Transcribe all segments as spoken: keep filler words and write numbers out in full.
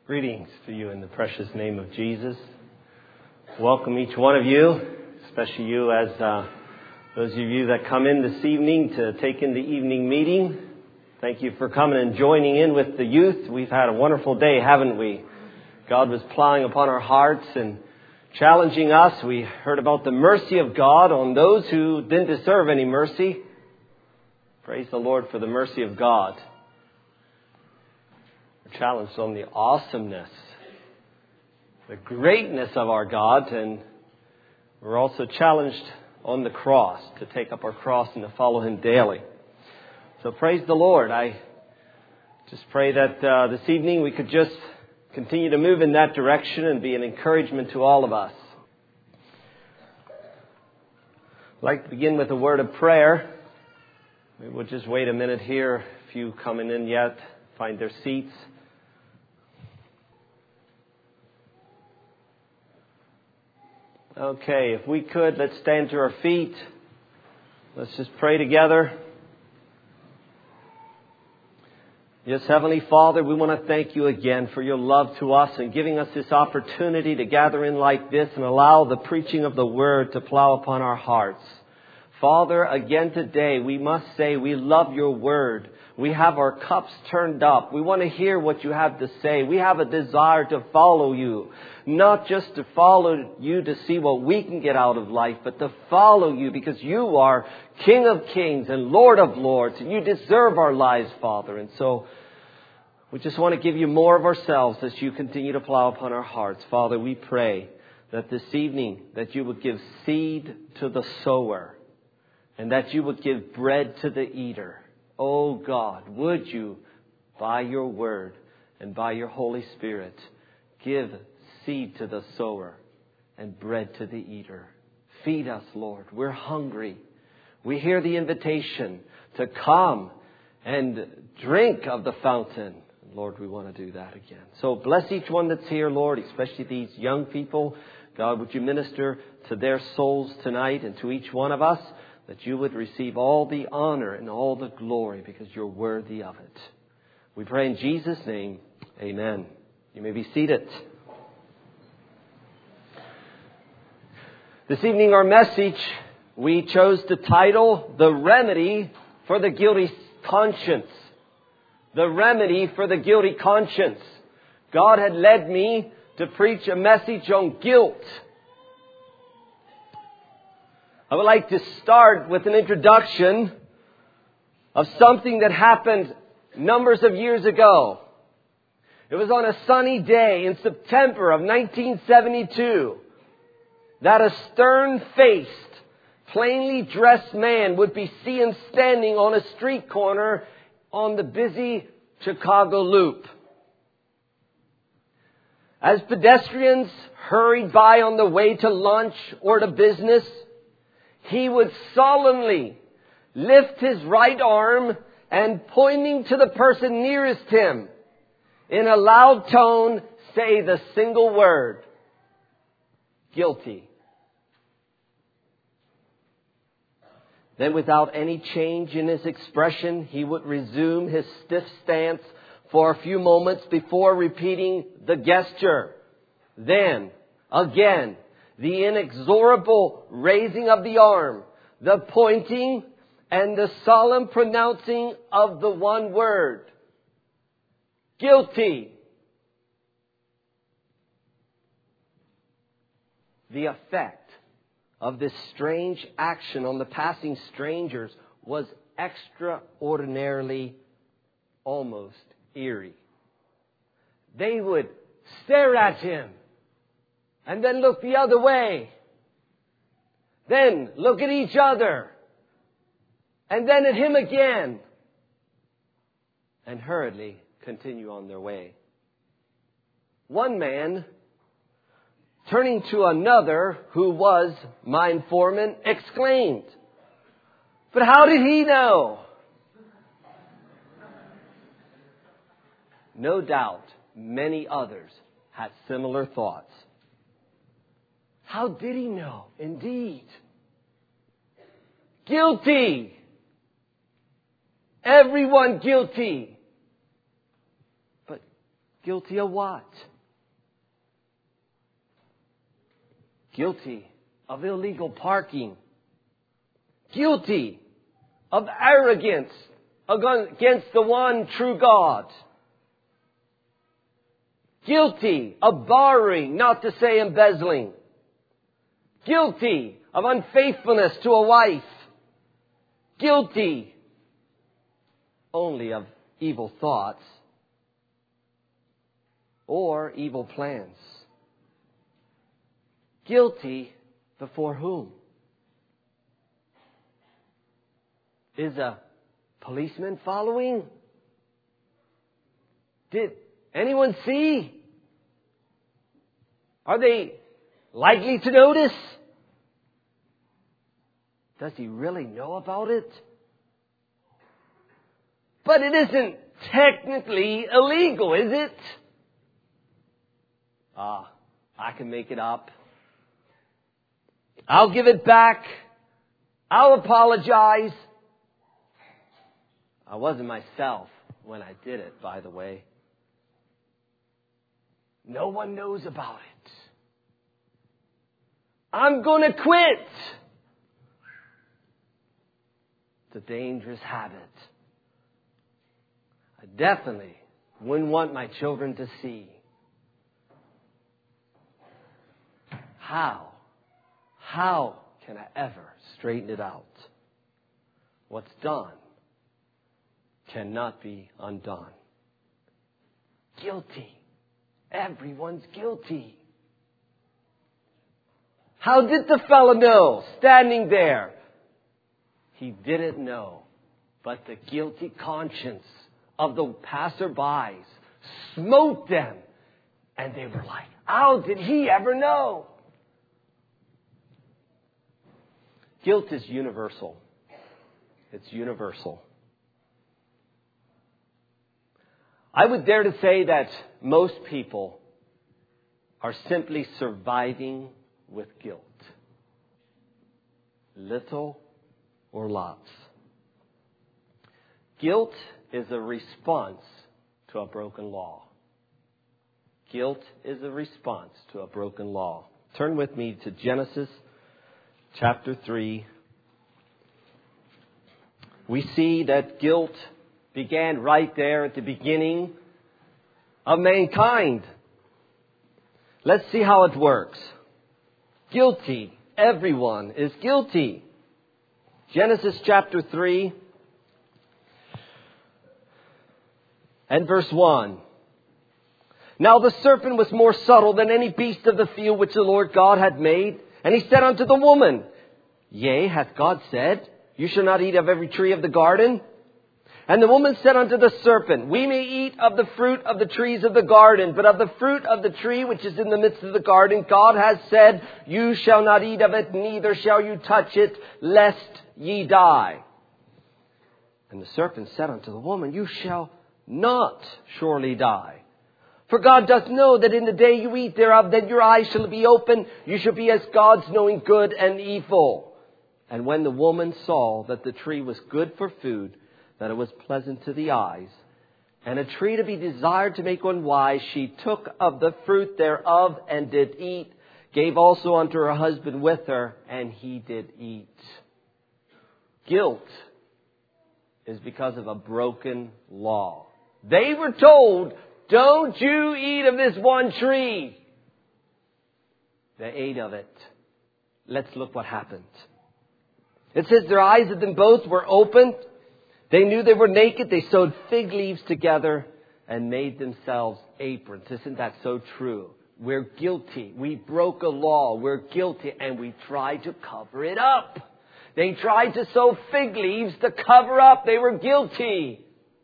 Greetings to you in the precious name of Jesus. Welcome each one of you, especially you as uh, those of you that come in this evening to take in the evening meeting. Thank you for coming and joining in with the youth. We've had a wonderful day, haven't we? God was plowing upon our hearts and challenging us. We heard about the mercy of God on those who didn't deserve any mercy. Praise the Lord for the mercy of God. We're challenged on the awesomeness, the greatness of our God, and we're also challenged on the cross, to take up our cross and to follow Him daily. So praise the Lord. I just pray that uh, this evening we could just continue to move in that direction and be an encouragement to all of us. I'd like to begin with a word of prayer. We will just wait a minute here. A few coming in yet, find their seats. Okay, if we could, let's stand to our feet. Let's just pray together. Yes, Heavenly Father, we want to thank you again for your love to us and giving us this opportunity to gather in like this and allow the preaching of the Word to plow upon our hearts. Father, again today, we must say we love your Word. We have our cups turned up. We want to hear what you have to say. We have a desire to follow you. Not just to follow you to see what we can get out of life, but to follow you because you are King of Kings and Lord of Lords. And you deserve our lives, Father. And so we just want to give you more of ourselves as you continue to plow upon our hearts. Father, we pray that this evening that you would give seed to the sower and that you would give bread to the eater. Oh God, would you, by your word and by your Holy Spirit, give seed to the sower and bread to the eater. Feed us, Lord. We're hungry. We hear the invitation to come and drink of the fountain. Lord, we want to do that again. So bless each one that's here, Lord, especially these young people. God, would you minister to their souls tonight and to each one of us, that you would receive all the honor and all the glory because you're worthy of it. We pray in Jesus' name, amen. You may be seated. This evening our message, we chose to title, The Remedy for the Guilty Conscience. The Remedy for the Guilty Conscience. God had led me to preach a message on guilt. I would like to start with an introduction of something that happened numbers of years ago. It was on a sunny day in September of nineteen seventy-two that a stern-faced, plainly dressed man would be seen standing on a street corner on the busy Chicago Loop. As pedestrians hurried by on the way to lunch or to business, he would solemnly lift his right arm and, pointing to the person nearest him, in a loud tone, say the single word, guilty. Then, without any change in his expression, he would resume his stiff stance for a few moments before repeating the gesture. Then, again, the inexorable raising of the arm, the pointing, and the solemn pronouncing of the one word, guilty. The effect of this strange action on the passing strangers was extraordinarily, almost eerie. They would stare at him and then look the other way. Then look at each other. And then at him again. And hurriedly continue on their way. One man, turning to another who was my informant, exclaimed, "But how did he know?" No doubt many others had similar thoughts. How did he know? Indeed. Guilty. Everyone guilty. But Guilty of what? Guilty of illegal parking. Guilty of arrogance against the one true God. Guilty of borrowing, not to say embezzling. Guilty of unfaithfulness to a wife. Guilty only of evil thoughts or evil plans. Guilty before whom? Is a policeman following? Did anyone see? Are they likely to notice? Does he really know about it? But it isn't technically illegal, is it? Ah, I can make it up. I'll give it back. I'll apologize. I wasn't myself when I did it, by the way. No one knows about it. I'm going to quit. It's a dangerous habit. I definitely wouldn't want my children to see. How? How can I ever straighten it out? What's done cannot be undone. Guilty. Everyone's guilty. How did the fellow know, standing there? He didn't know, but the guilty conscience of the passerbys smote them, and they were like, how did he ever know? Guilt is universal. It's universal. I would dare to say that most people are simply surviving with guilt. Little or lots. Guilt is a response to a broken law. Guilt is a response to a broken law. Turn with me to Genesis chapter three. We see that guilt began right there at the beginning of mankind. Let's see how it works. Guilty. Everyone is guilty. Genesis chapter three and verse one. Now the serpent was more subtle than any beast of the field which the Lord God had made. And he said unto the woman, Yea, hath God said, You shall not eat of every tree of the garden? And the woman said unto the serpent, We may eat of the fruit of the trees of the garden, but of the fruit of the tree which is in the midst of the garden, God has said, You shall not eat of it, neither shall you touch it, lest ye die. And the serpent said unto the woman, You shall not surely die. For God doth know that in the day you eat thereof, then your eyes shall be opened, you shall be as gods, knowing good and evil. And when the woman saw that the tree was good for food, that it was pleasant to the eyes, and a tree to be desired to make one wise, she took of the fruit thereof and did eat, gave also unto her husband with her, and he did eat. Guilt is because of a broken law. They were told, Don't you eat of this one tree. They ate of it. Let's look what happened. It says their eyes of them both were opened. They knew they were naked. They sewed fig leaves together and made themselves aprons. Isn't that so true? We're guilty. We broke a law. We're guilty. And we tried to cover it up. They tried to sew fig leaves to cover up. They were guilty.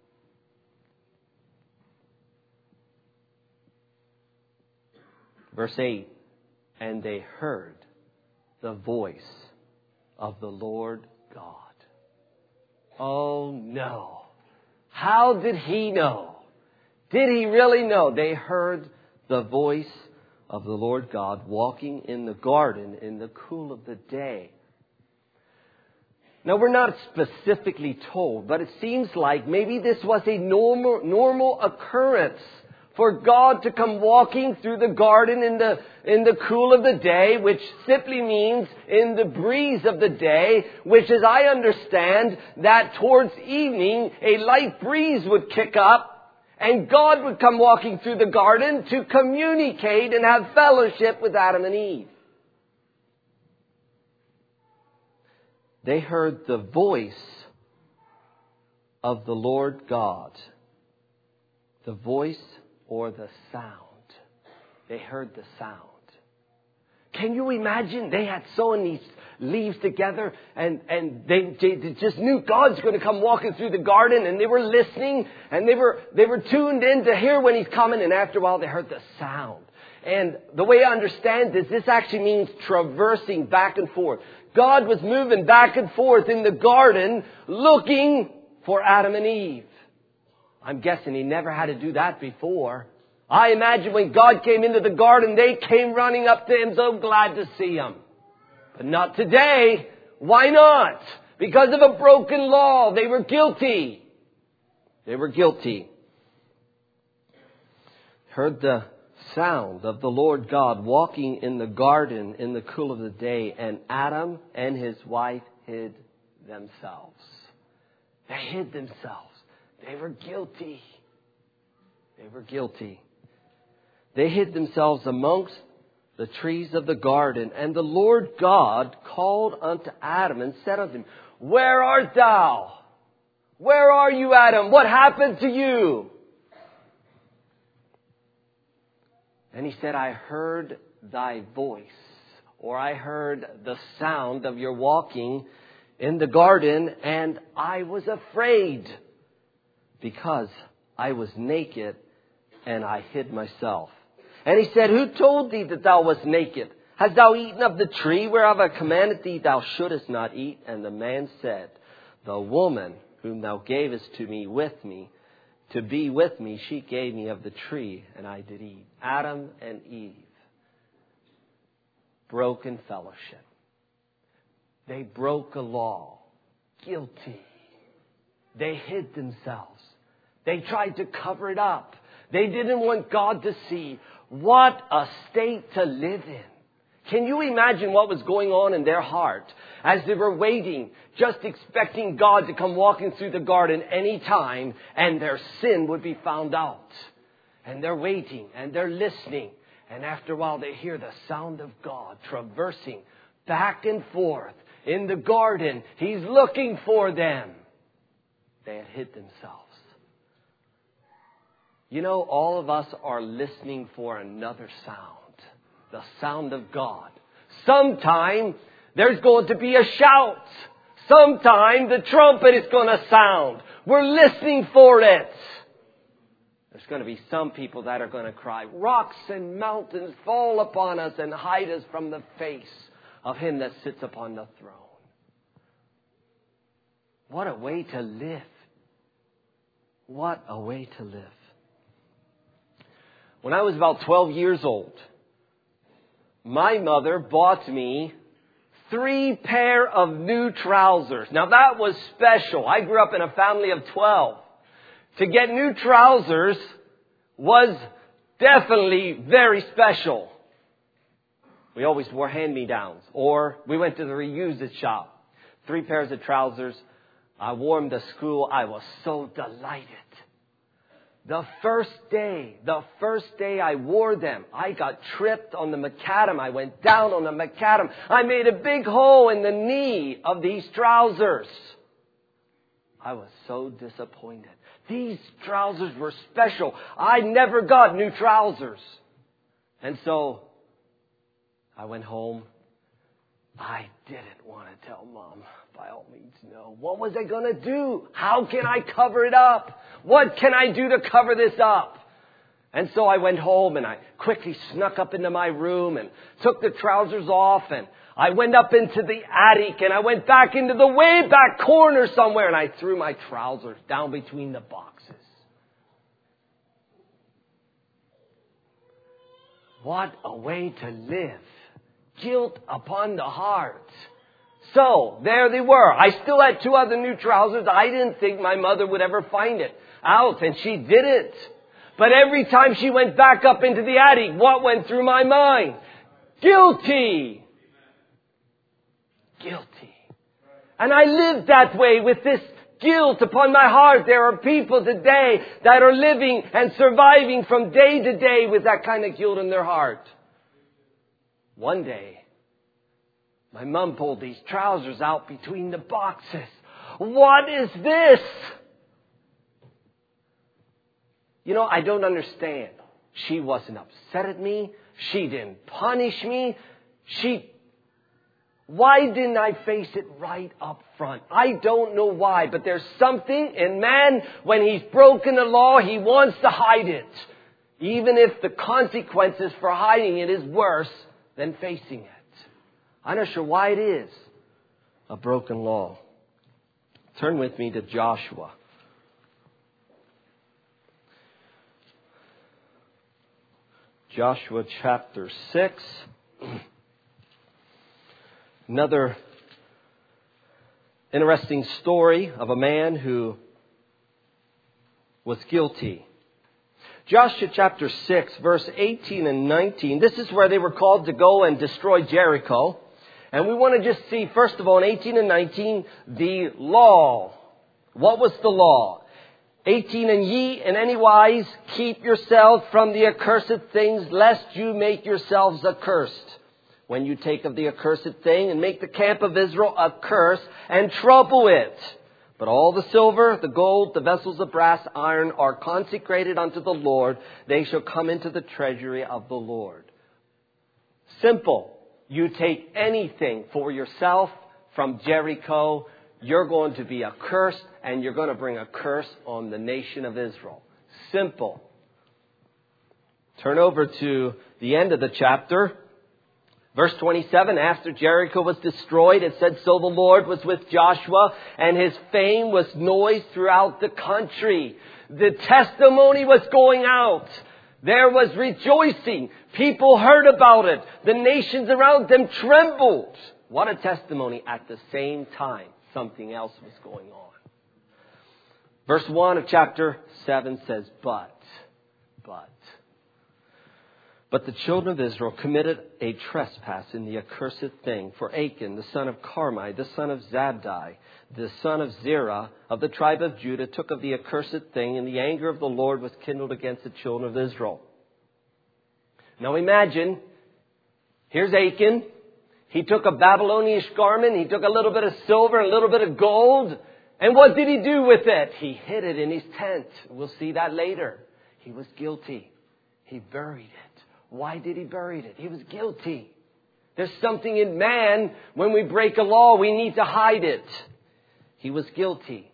Verse eight. And they heard the voice of the Lord God. Oh no. How did he know? Did he really know? They heard the voice of the Lord God walking in the garden in the cool of the day. Now we're not specifically told, but it seems like maybe this was a normal, normal occurrence for God to come walking through the garden in the, in the cool of the day, which simply means in the breeze of the day, which as I understand that towards evening a light breeze would kick up and God would come walking through the garden to communicate and have fellowship with Adam and Eve. They heard the voice of the Lord God. The voice or the sound. They heard the sound. Can you imagine? They had sown these leaves together and, and they, they just knew God's going to come walking through the garden, and they were listening and they were, they were tuned in to hear when He's coming, and after a while they heard the sound. And the way I understand this, this actually means traversing back and forth. God was moving back and forth in the garden looking for Adam and Eve. I'm guessing He never had to do that before. I imagine when God came into the garden, they came running up to Him, so glad to see Him. But not today. Why not? Because of a broken law. They were guilty. They were guilty. Heard the sound of the Lord God walking in the garden in the cool of the day, and Adam and his wife hid themselves. They hid themselves. They were guilty. They were guilty. They hid themselves amongst the trees of the garden. And the Lord God called unto Adam and said unto him, Where art thou? Where are you, Adam? What happened to you? And he said, I heard thy voice, or I heard the sound of your walking in the garden, and I was afraid, because I was naked and I hid myself. And he said, Who told thee that thou wast naked? Hast thou eaten of the tree whereof I commanded thee thou shouldest not eat? And the man said, The woman whom thou gavest to me with me, to be with me, she gave me of the tree, and I did eat. Adam and Eve, broken fellowship. They broke a law. Guilty. They hid themselves. They tried to cover it up. They didn't want God to see. What a state to live in. Can you imagine what was going on in their heart as they were waiting, just expecting God to come walking through the garden any time and their sin would be found out? And they're waiting and they're listening. And after a while they hear the sound of God traversing back and forth in the garden. He's looking for them. They had hid themselves. You know, all of us are listening for another sound. The sound of God. Sometime there's going to be a shout. Sometime the trumpet is going to sound. We're listening for it. There's going to be some people that are going to cry, Rocks and mountains fall upon us and hide us from the face of Him that sits upon the throne. What a way to live. What a way to live. When I was about twelve years old, my mother bought me three pair of new trousers. Now that was special. I grew up in a family of twelve. To get new trousers was definitely very special. We always wore hand-me-downs, or we went to the reused shop. Three pairs of trousers. I wore them to school. I was so delighted. The first day, the first day I wore them, I got tripped on the macadam. I went down on the macadam. I made a big hole in the knee of these trousers. I was so disappointed. These trousers were special. I never got new trousers. And so I went home. I didn't want to tell Mom. By all means, no. What was I going to do? How can I cover it up? What can I do to cover this up? And so I went home and I quickly snuck up into my room and took the trousers off, and I went up into the attic and I went back into the way back corner somewhere and I threw my trousers down between the boxes. What a way to live. Guilt upon the heart. So, there they were. I still had two other new trousers. I didn't think my mother would ever find it out, and she didn't. But every time she went back up into the attic, what went through my mind? Guilty. Guilty. And I lived that way with this guilt upon my heart. There are people today that are living and surviving from day to day with that kind of guilt in their heart. One day, my mom pulled these trousers out between the boxes. What is this? You know, I don't understand. She wasn't upset at me. She didn't punish me. She... Why didn't I face it right up front? I don't know why, but there's something in man, when he's broken the law, he wants to hide it. Even if the consequences for hiding it is worse than facing it. I'm not sure why it is a broken law. Turn with me to Joshua. Joshua chapter six. Another interesting story of a man who was guilty. Joshua chapter six, verse eighteen and nineteen. This is where they were called to go and destroy Jericho. And we want to just see, first of all, in eighteen and nineteen, the law. What was the law? eighteen, and ye in any wise keep yourselves from the accursed things, lest you make yourselves accursed. When you take of the accursed thing and make the camp of Israel a curse and trouble it. But all the silver, the gold, the vessels of brass, iron are consecrated unto the Lord. They shall come into the treasury of the Lord. Simple. You take anything for yourself from Jericho, you're going to be accursed, and you're going to bring a curse on the nation of Israel. Simple. Turn over to the end of the chapter. Verse twenty-seven, after Jericho was destroyed, it said, so the Lord was with Joshua, and his fame was noised throughout the country. The testimony was going out. There was rejoicing. People heard about it. The nations around them trembled. What a testimony. At the same time, something else was going on. Verse one of chapter seven says, but, but. But the children of Israel committed a trespass in the accursed thing. For Achan, the son of Carmi, the son of Zabdi, the son of Zerah, of the tribe of Judah, took of the accursed thing, and the anger of the Lord was kindled against the children of Israel. Now imagine, here's Achan. He took a Babylonian garment. He took a little bit of silver and a little bit of gold. And what did he do with it? He hid it in his tent. We'll see that later. He was guilty. He buried it. Why did he bury it? He was guilty. There's something in man, when we break a law, we need to hide it. He was guilty.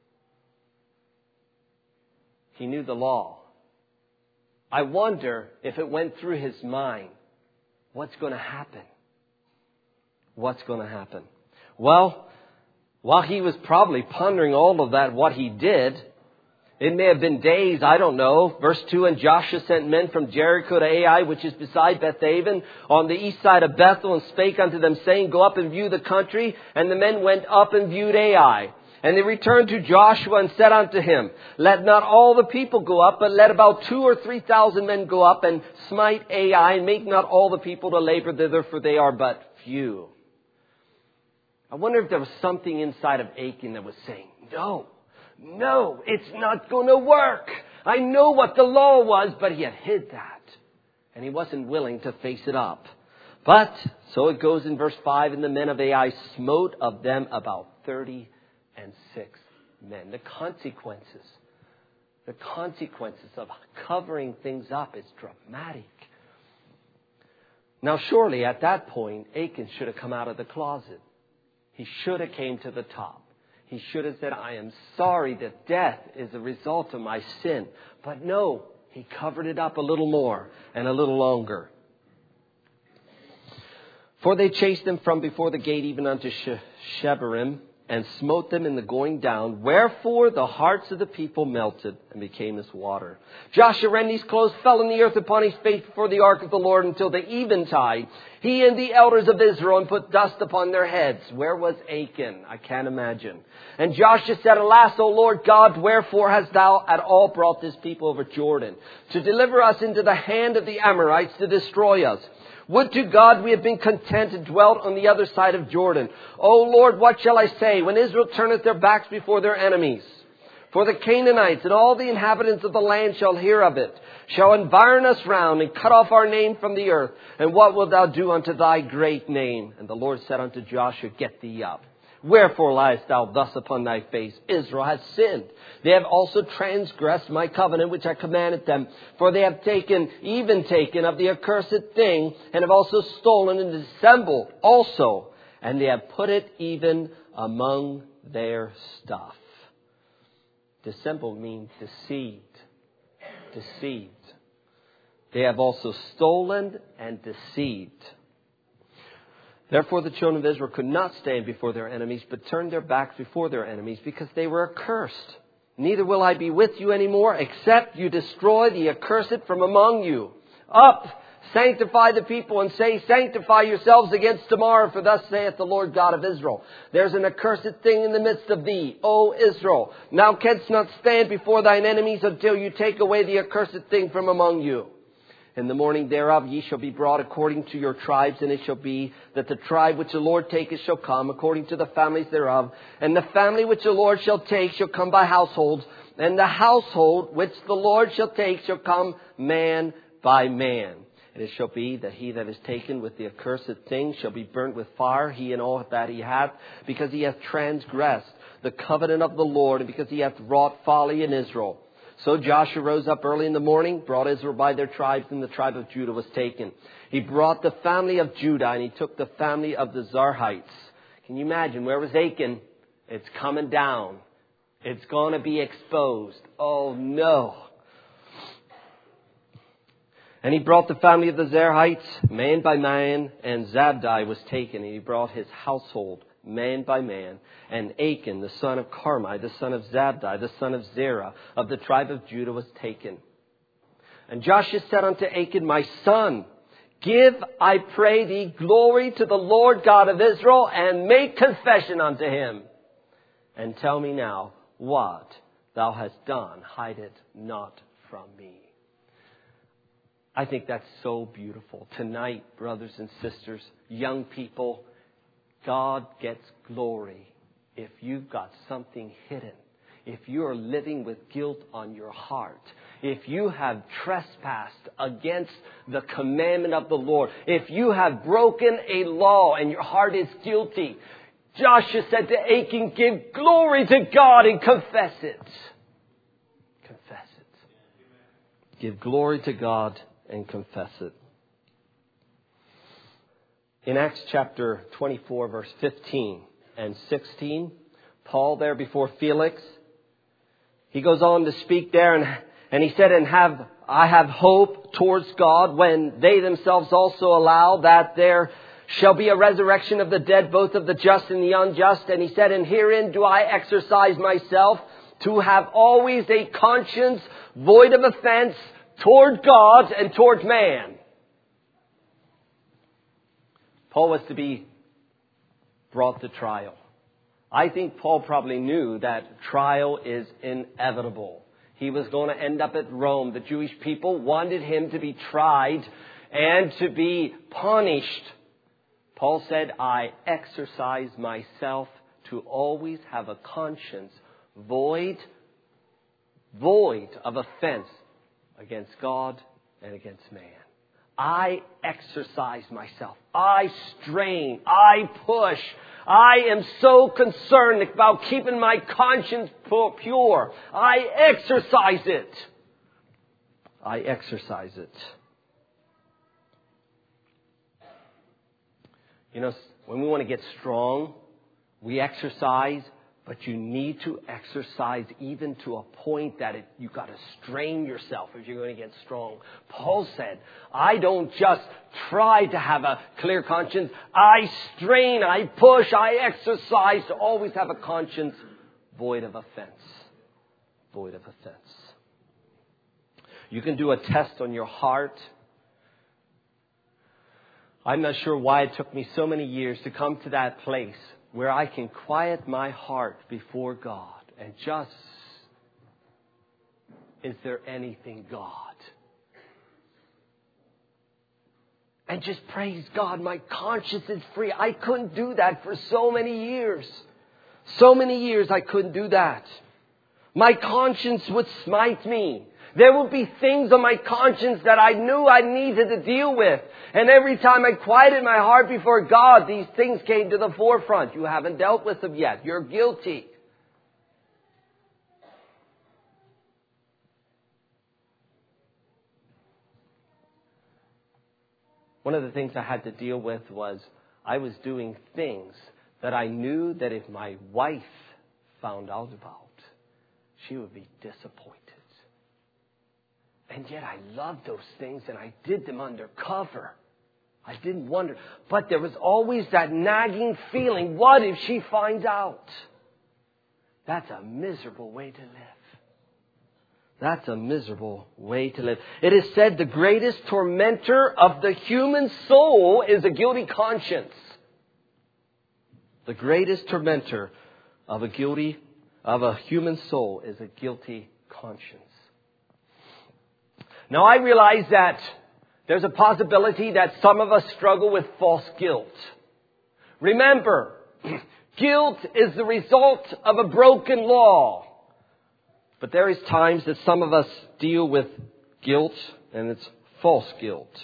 He knew the law. I wonder if it went through his mind. What's going to happen? What's going to happen? Well, while he was probably pondering all of that, what he did, it may have been days, I don't know. Verse two, and Joshua sent men from Jericho to Ai, which is beside Bethaven, on the east side of Bethel, and spake unto them, saying, go up and view the country. And the men went up and viewed Ai. And they returned to Joshua and said unto him, let not all the people go up, but let about two or three thousand men go up and smite Ai, and make not all the people to labor thither, for they are but few. I wonder if there was something inside of Achan that was saying, no. No, it's not going to work. I know what the law was, but he had hid that. And he wasn't willing to face it up. But, so it goes in verse five, and the men of Ai smote of them about thirty and six men. The consequences, the consequences of covering things up is dramatic. Now surely at that point, Achan should have come out of the closet. He should have came to the top. He should have said, I am sorry that death is a result of my sin. But no, he covered it up a little more and a little longer. For they chased them from before the gate even unto Shebarim, and smote them in the going down. Wherefore the hearts of the people melted and became as water. Joshua rent his clothes, fell in the earth upon his face before the ark of the Lord until the eventide. He and the elders of Israel, and put dust upon their heads. Where was Achan? I can't imagine. And Joshua said, Alas, O Lord God, wherefore hast thou at all brought this people over Jordan, to deliver us into the hand of the Amorites, to destroy us? Would to God we had been content and dwelt on the other side of Jordan. O Lord, what shall I say when Israel turneth their backs before their enemies? For the Canaanites and all the inhabitants of the land shall hear of it, shall environ us round, and cut off our name from the earth. And what wilt thou do unto thy great name? And the Lord said unto Joshua, Get thee up. Wherefore liest thou thus upon thy face? Israel hath sinned. They have also transgressed my covenant which I commanded them. For they have taken, even taken of the accursed thing, and have also stolen and dissembled also. And they have put it even among their stuff. Dissembled means deceived. Deceived. They have also stolen and deceived. Therefore the children of Israel could not stand before their enemies, but turned their backs before their enemies, because they were accursed. Neither will I be with you anymore, except you destroy the accursed from among you. Up, sanctify the people, and say, Sanctify yourselves against tomorrow, for thus saith the Lord God of Israel. There's an accursed thing in the midst of thee, O Israel. Thou canst not stand before thine enemies until you take away the accursed thing from among you. In the morning thereof ye shall be brought according to your tribes, and it shall be that the tribe which the Lord taketh shall come according to the families thereof. And the family which the Lord shall take shall come by households, and the household which the Lord shall take shall come man by man. And it shall be that he that is taken with the accursed thing shall be burnt with fire, he and all that he hath, because he hath transgressed the covenant of the Lord, and because he hath wrought folly in Israel. So Joshua rose up early in the morning, brought Israel by their tribes, and the tribe of Judah was taken. He brought the family of Judah, and he took the family of the Zarhites. Can you imagine? Where was Achan? It's coming down. It's going to be exposed. Oh, no. And he brought the family of the Zarhites, man by man, and Zabdi was taken, and he brought his household, man by man. And Achan, the son of Carmi, the son of Zabdi, the son of Zerah, of the tribe of Judah, was taken. And Joshua said unto Achan, My son, give, I pray thee, glory to the Lord God of Israel, and make confession unto him. And tell me now what thou hast done. Hide it not from me. I think that's so beautiful. Tonight, brothers and sisters, young people, God gets glory if you've got something hidden. If you are living with guilt on your heart. If you have trespassed against the commandment of the Lord. If you have broken a law and your heart is guilty. Joshua said to Achan, give glory to God and confess it. Confess it. Give glory to God and confess it. In Acts chapter twenty-four, verse fifteen and sixteen, Paul there before Felix, he goes on to speak there, and, and he said, and have I have hope towards God, when they themselves also allow that there shall be a resurrection of the dead, both of the just and the unjust. And he said, and herein do I exercise myself, to have always a conscience void of offense toward God and toward man. Paul was to be brought to trial. I think Paul probably knew that trial is inevitable. He was going to end up at Rome. The Jewish people wanted him to be tried and to be punished. Paul said, I exercise myself to always have a conscience void, void of offense against God and against man. I exercise myself. I strain. I push. I am so concerned about keeping my conscience pure. I exercise it. I exercise it. You know, when we want to get strong, we exercise, But you need to exercise even to a point that it, you've got to strain yourself if you're going to get strong. Paul said, I don't just try to have a clear conscience. I strain, I push, I exercise to always have a conscience void of offense. Void of offense. You can do a test on your heart. I'm not sure why it took me so many years to come to that place where I can quiet my heart before God and just, is there anything, God? And just praise God, my conscience is free. I couldn't do that for so many years. So many years I couldn't do that. My conscience would smite me. There would be things on my conscience that I knew I needed to deal with. And every time I quieted my heart before God, these things came to the forefront. You haven't dealt with them yet. You're guilty. One of the things I had to deal with was I was doing things that I knew that if my wife found out about, she would be disappointed. And yet I loved those things and I did them undercover. I didn't wonder. But there was always that nagging feeling, what if she finds out? That's a miserable way to live. That's a miserable way to live. It is said the greatest tormentor of the human soul is a guilty conscience. The greatest tormentor of a guilty, of a human soul is a guilty conscience. Now I realize that there's a possibility that some of us struggle with false guilt. Remember, guilt is the result of a broken law. But there is times that some of us deal with guilt, and it's false guilt.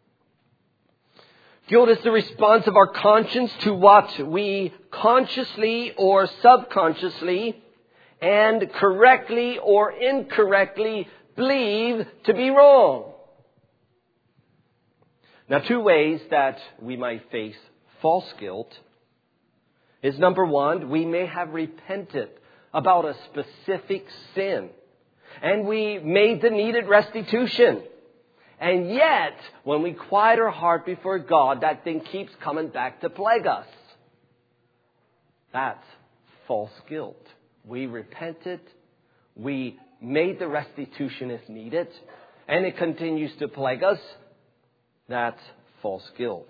Guilt is the response of our conscience to what we consciously or subconsciously and correctly or incorrectly believe to be wrong. Now, two ways that we might face false guilt is, number one, we may have repented about a specific sin and we made the needed restitution. And yet, when we quiet our heart before God, that thing keeps coming back to plague us. That's false guilt. We repented, we made the restitution as needed, and it continues to plague us. That's false guilt.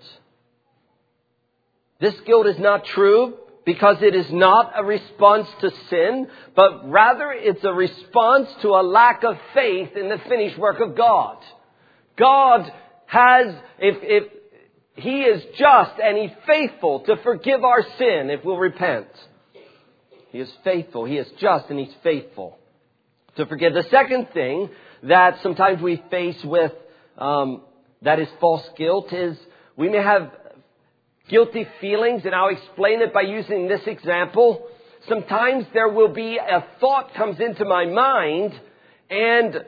This guilt is not true because it is not a response to sin, but rather it's a response to a lack of faith in the finished work of God. God has, if, if He is just and He's faithful to forgive our sin if we'll repent. He is faithful. He is just and He's faithful to forgive. The second thing that sometimes we face with um, that is false guilt is we may have guilty feelings, and I'll explain it by using this example. Sometimes there will be a thought comes into my mind, and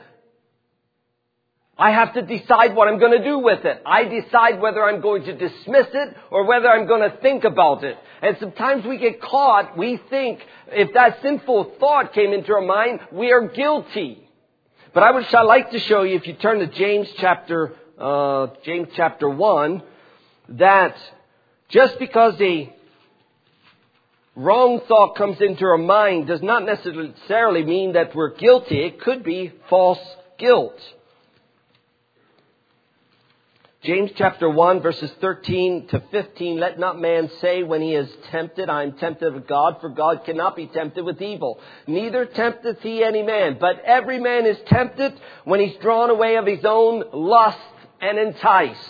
I have to decide what I'm going to do with it. I decide whether I'm going to dismiss it or whether I'm going to think about it. And sometimes we get caught. We think if that sinful thought came into our mind, we are guilty. But I would I like to show you, if you turn to James chapter uh, James chapter one, that just because a wrong thought comes into our mind does not necessarily mean that we're guilty. It could be false guilt. James chapter one, verses thirteen to fifteen, let not man say when he is tempted, I am tempted of God, for God cannot be tempted with evil. Neither tempteth he any man, but every man is tempted when he's drawn away of his own lust and enticed.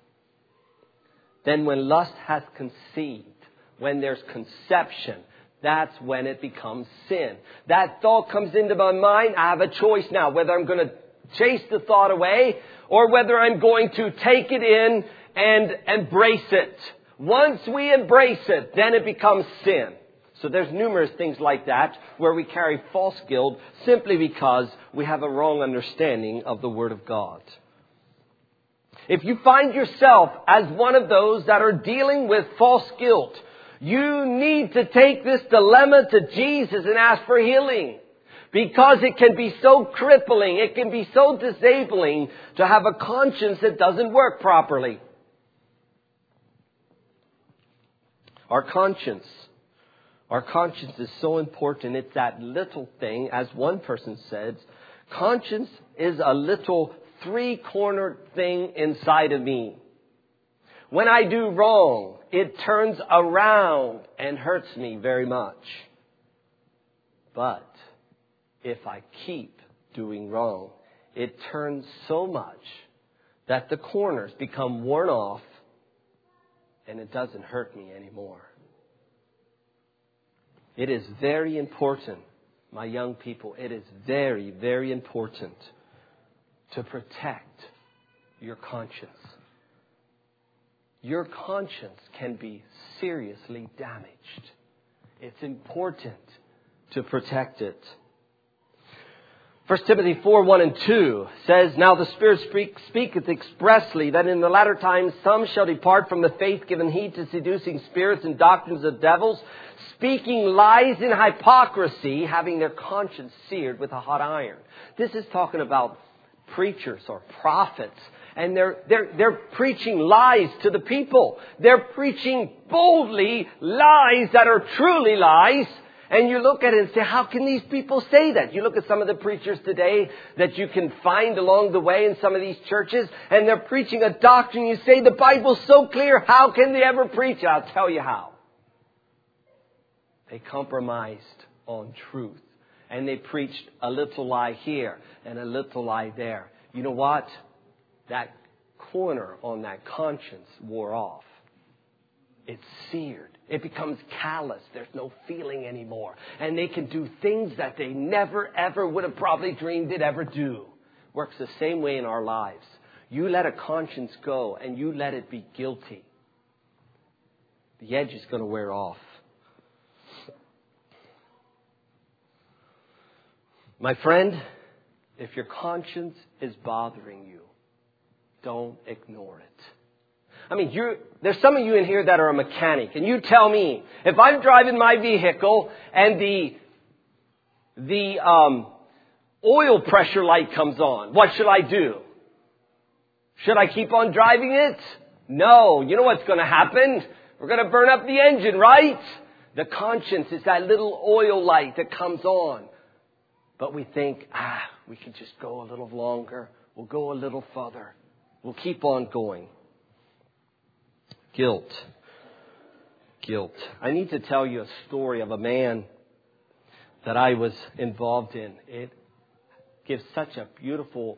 Then when lust hath conceived, when there's conception, that's when it becomes sin. That thought comes into my mind. I have a choice now whether I'm going to chase the thought away or whether I'm going to take it in and embrace it. Once we embrace it, then it becomes sin. So there's numerous things like that where we carry false guilt simply because we have a wrong understanding of the Word of God. If you find yourself as one of those that are dealing with false guilt, You need to take this dilemma to Jesus and ask for healing. Because it can be so crippling, it can be so disabling to have a conscience that doesn't work properly. Our conscience. Our conscience is so important. It's that little thing, as one person says, conscience is a little three-cornered thing inside of me. When I do wrong, it turns around and hurts me very much. But if I keep doing wrong, it turns so much that the corners become worn off and it doesn't hurt me anymore. It is very important, my young people, it is very, very important to protect your conscience. Your conscience can be seriously damaged. It's important to protect it. First Timothy four, one and two says, Now the Spirit speak, speaketh expressly that in the latter times some shall depart from the faith, giving heed to seducing spirits and doctrines of devils, speaking lies in hypocrisy, having their conscience seared with a hot iron. This is talking about preachers or prophets. And they're, they're, they're preaching lies to the people. They're preaching boldly lies that are truly lies. And you look at it and say, how can these people say that? You look at some of the preachers today that you can find along the way in some of these churches, and they're preaching a doctrine. You say, the Bible's so clear. How can they ever preach? I'll tell you how. They compromised on truth. And they preached a little lie here and a little lie there. You know what? That corner on that conscience wore off. It's seared. It becomes callous. There's no feeling anymore. And they can do things that they never, ever would have probably dreamed they'd ever do. Works the same way in our lives. You let a conscience go and you let it be guilty. The edge is going to wear off. My friend, if your conscience is bothering you, don't ignore it. I mean, you're, there's some of you in here that are a mechanic, and you tell me, if I'm driving my vehicle and the the um, oil pressure light comes on, what should I do? Should I keep on driving it? No. You know what's going to happen? We're going to burn up the engine, right? The conscience is that little oil light that comes on. But we think, ah, we can just go a little longer. We'll go a little further. We'll keep on going. Guilt. Guilt. I need to tell you a story of a man that I was involved in. It gives such a beautiful,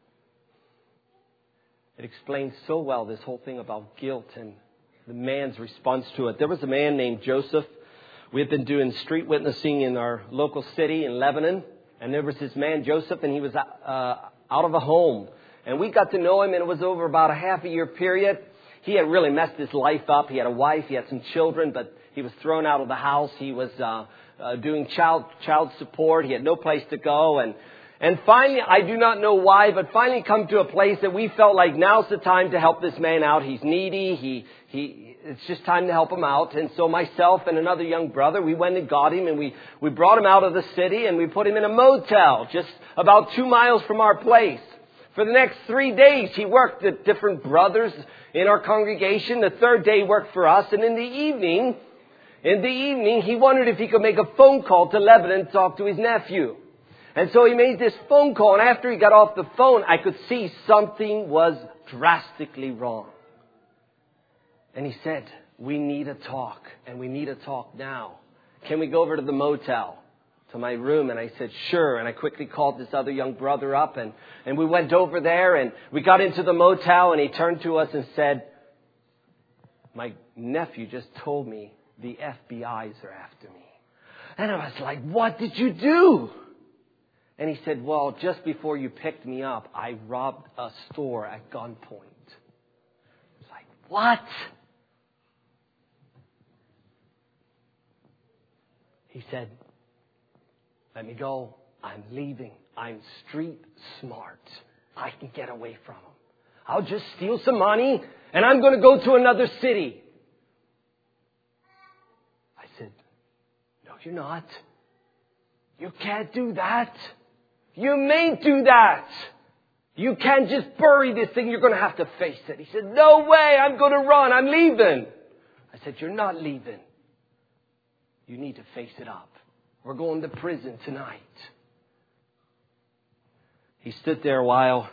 it explains so well this whole thing about guilt and the man's response to it. There was a man named Joseph. We had been doing street witnessing in our local city in Lebanon. And there was this man, Joseph, and he was uh, out of a home. And we got to know him, and it was over about a half a year period. He had really messed his life up. He had a wife, he had some children, but he was thrown out of the house. He was uh, uh, doing child child support. He had no place to go. And and finally, I do not know why, but finally come to a place that we felt like now's the time to help this man out. He's needy. He he. It's just time to help him out. And so myself and another young brother, we went and got him, and we, we brought him out of the city, and we put him in a motel just about two miles from our place. For the next three days, he worked with different brothers in our congregation. The third day he worked for us. And in the evening, in the evening, he wondered if he could make a phone call to Lebanon to talk to his nephew. And so he made this phone call, and after he got off the phone, I could see something was drastically wrong. And he said, we need a talk, and we need a talk now. Can we go over to the motel, to my room? And I said, sure. And I quickly called this other young brother up, and, and we went over there, and we got into the motel, and he turned to us and said, my nephew just told me the F B Is are after me. And I was like, what did you do? And he said, well, just before you picked me up, I robbed a store at gunpoint. It's like, what? He said, let me go. I'm leaving. I'm street smart. I can get away from him. I'll just steal some money and I'm going to go to another city. you're not. You can't do that. You may do that. You can't just bury this thing. You're going to have to face it. He said, no way. I'm going to run. I'm leaving. I said, you're not leaving. You need to face it up. We're going to prison tonight. He stood there a while.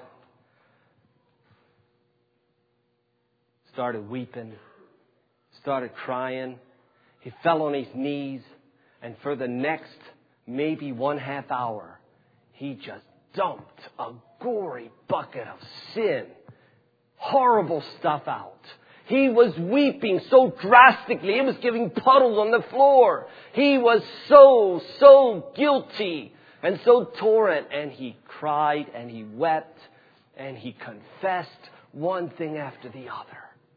Started weeping. Started crying. He fell on his knees. And for the next maybe one half hour, he just dumped a gory bucket of sin. Horrible stuff out. He was weeping so drastically. It was giving puddles on the floor. He was so, so guilty and so torrent. And he cried and he wept and he confessed one thing after the other.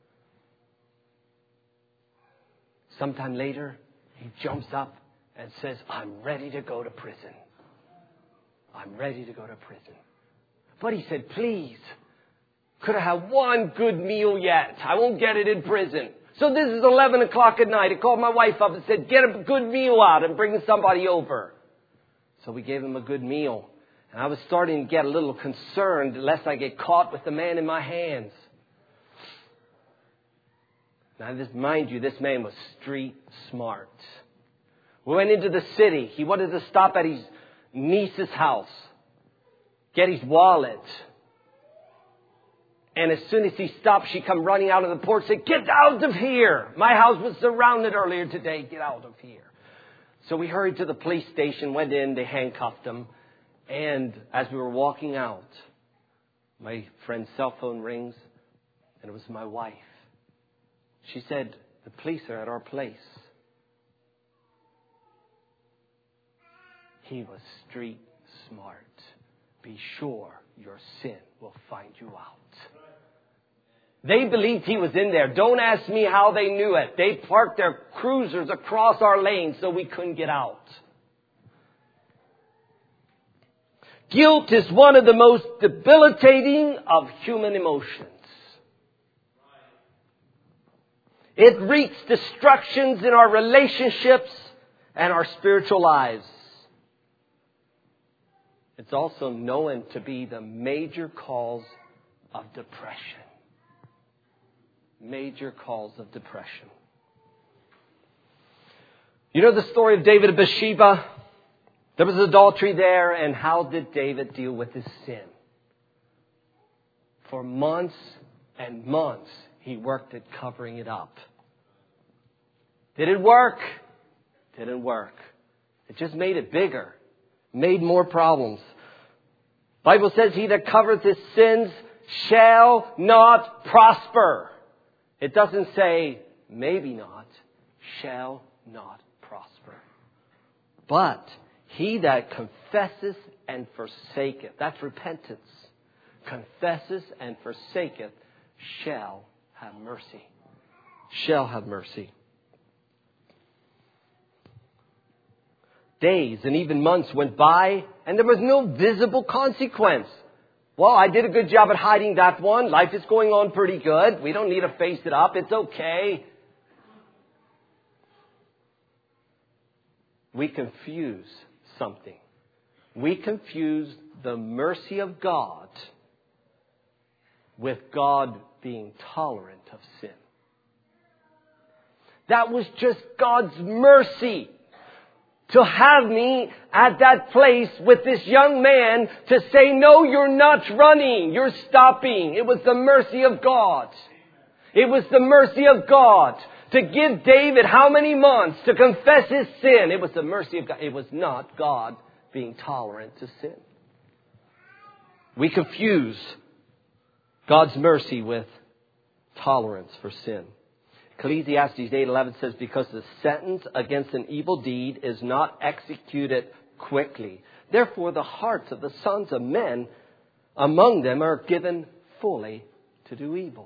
Sometime later, he jumps up and says, I'm ready to go to prison. I'm ready to go to prison. But he said, please, could I have one good meal yet? I won't get it in prison. So this is eleven o'clock at night. I called my wife up and said, get a good meal out and bring somebody over. So we gave him a good meal. And I was starting to get a little concerned lest I get caught with the man in my hands. Now, this, mind you, this man was street smart. We went into the city. He wanted to stop at his niece's house, get his wallet. And as soon as he stopped, she come running out of the porch and said, get out of here. My house was surrounded earlier today. Get out of here. So we hurried to the police station, went in, they handcuffed him. And as we were walking out, my friend's cell phone rings, and it was my wife. She said, the police are at our place. He was street smart. Be sure your sin will find you out. They believed he was in there. Don't ask me how they knew it. They parked their cruisers across our lane so we couldn't get out. Guilt is one of the most debilitating of human emotions. It wreaks destructions in our relationships and our spiritual lives. It's also known to be the major cause of depression. Major cause of depression. You know the story of David and Bathsheba? There was adultery there, and how did David deal with his sin? For months and months, he worked at covering it up. Did it work? Didn't work. It just made it bigger. Made more problems. Bible says, he that covereth his sins shall not prosper. It doesn't say, maybe not, shall not prosper. But he that confesseth and forsaketh, that's repentance, confesseth and forsaketh, shall have mercy. Shall have mercy. Days and even months went by, and there was no visible consequence. Well, I did a good job at hiding that one. Life is going on pretty good. We don't need to face it up. It's okay. We confuse something. We confuse the mercy of God with God being tolerant of sin. That was just God's mercy. To have me at that place with this young man to say, no, you're not running. You're stopping. It was the mercy of God. It was the mercy of God to give David how many months to confess his sin. It was the mercy of God. It was not God being tolerant to sin. We confuse God's mercy with tolerance for sin. Ecclesiastes eight eleven says, because the sentence against an evil deed is not executed quickly. Therefore, the hearts of the sons of men among them are given fully to do evil.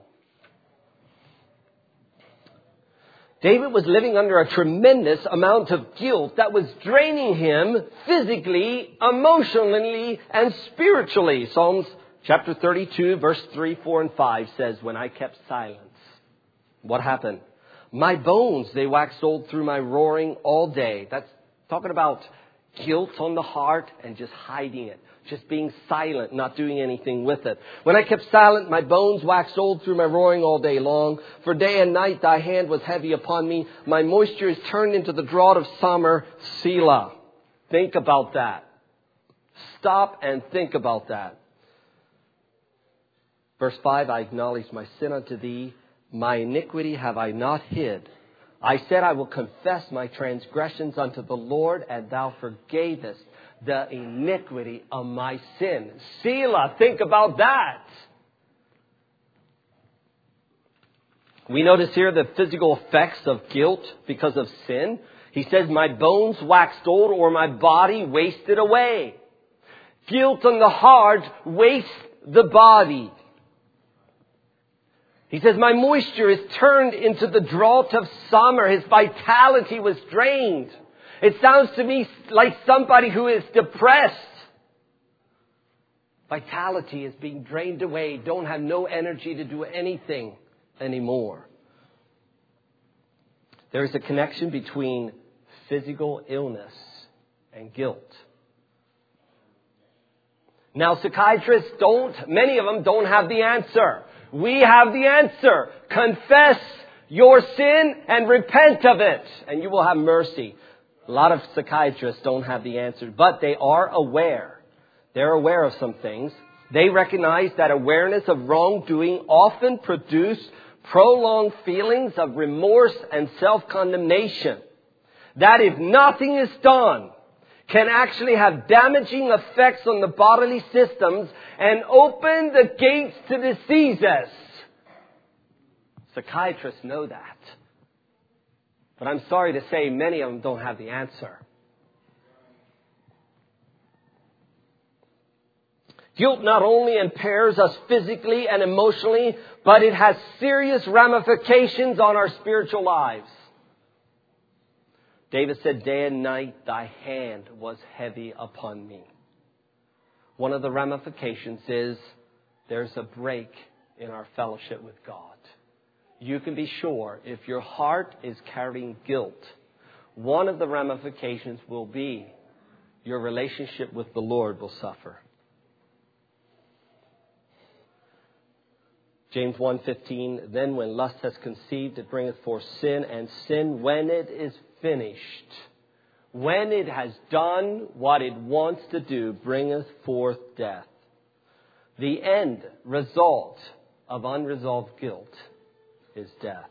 David was living under a tremendous amount of guilt that was draining him physically, emotionally, and spiritually. Psalms chapter thirty-two, verse three, four, and five says, when I kept silence, what happened? My bones, they waxed old through my roaring all day. That's Talking about guilt on the heart and just hiding it. Just being silent, not doing anything with it. When I kept silent, my bones waxed old through my roaring all day long. For day and night thy hand was heavy upon me. My moisture is turned into the drought of summer. Selah. Think about that. Stop and think about that. Verse five, I acknowledge my sin unto thee. My iniquity have I not hid. I said, I will confess my transgressions unto the Lord, and thou forgavest the iniquity of my sin. Selah, think about that. We notice here the physical effects of guilt because of sin. He says, my bones waxed old, or my body wasted away. Guilt on the heart wastes the body. He says, my moisture is turned into the drought of summer. His vitality was drained. It sounds to me like somebody who is depressed. Vitality is being drained away. Don't have no energy to do anything anymore. There is a connection between physical illness and guilt. Now, psychiatrists don't, many of them don't have the answer. We have the answer. Confess your sin and repent of it, and you will have mercy. A lot of psychiatrists don't have the answer, but they are aware. They're aware of some things. They recognize that awareness of wrongdoing often produce prolonged feelings of remorse and self-condemnation. That if nothing is done, can actually have damaging effects on the bodily systems and open the gates to diseases. Psychiatrists know that. But I'm sorry to say many of them don't have the answer. Guilt not only impairs us physically and emotionally, but it has serious ramifications on our spiritual lives. David said, day and night thy hand was heavy upon me. One of the ramifications is there's a break in our fellowship with God. You can be sure if your heart is carrying guilt, one of the ramifications will be your relationship with the Lord will suffer. James one fifteen, then when lust has conceived, it bringeth forth sin, and sin, when it is finished, when it has done what it wants to do, bringeth forth death. The end result of unresolved guilt is death.